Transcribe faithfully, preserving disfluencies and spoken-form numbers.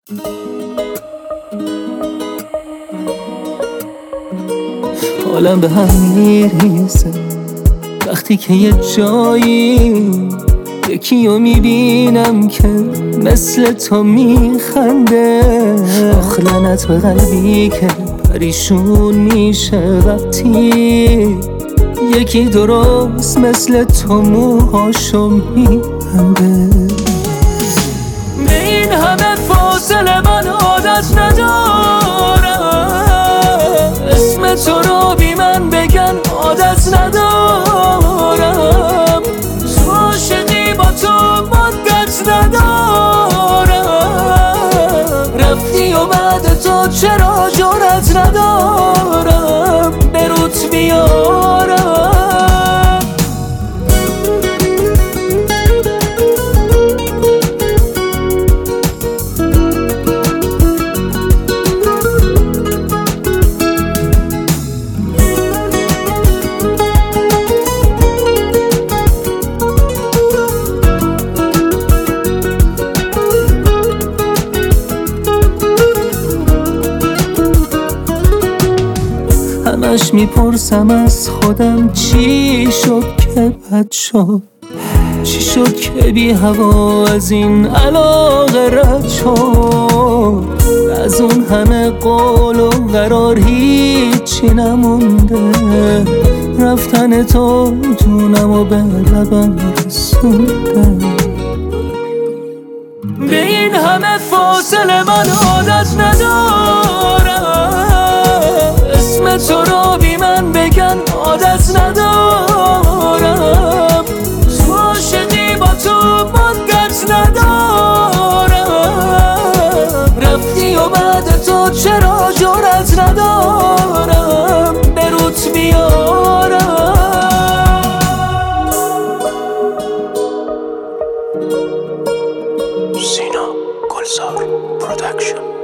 حالم به هم میریزه وقتی که یه جایی یکی رو میبینم که مثل تو میخنده. آخ لعنت به قلبی که پریشون میشه وقتی یکی درست مثل تو موهاشو میبنده. به این همه فاصله من عادت ندارم، اسم تو رو بی من بگن عادت ندارم، تو عاشقی با تو مدت ندارم، رفتی و بعد تو چرا جرأت ندارم به روت بیارم. همش میپرسم از خودم چی شد که بد شد، چی شد که بی هوا از این علاقه رد شد. از اون همه قول و قرار هیچی نمونده، رفتن تو جونم و به لبم رسونده. به این همه فاصله من عادت ندارم، اسم تو رو بی من بگن عادت ندارم، تو عاشقی با تو مدت ندارم، رفتی و بعد تو چرا جرأت ندارم به روت بیارم. سینا گلزار پرودکشن.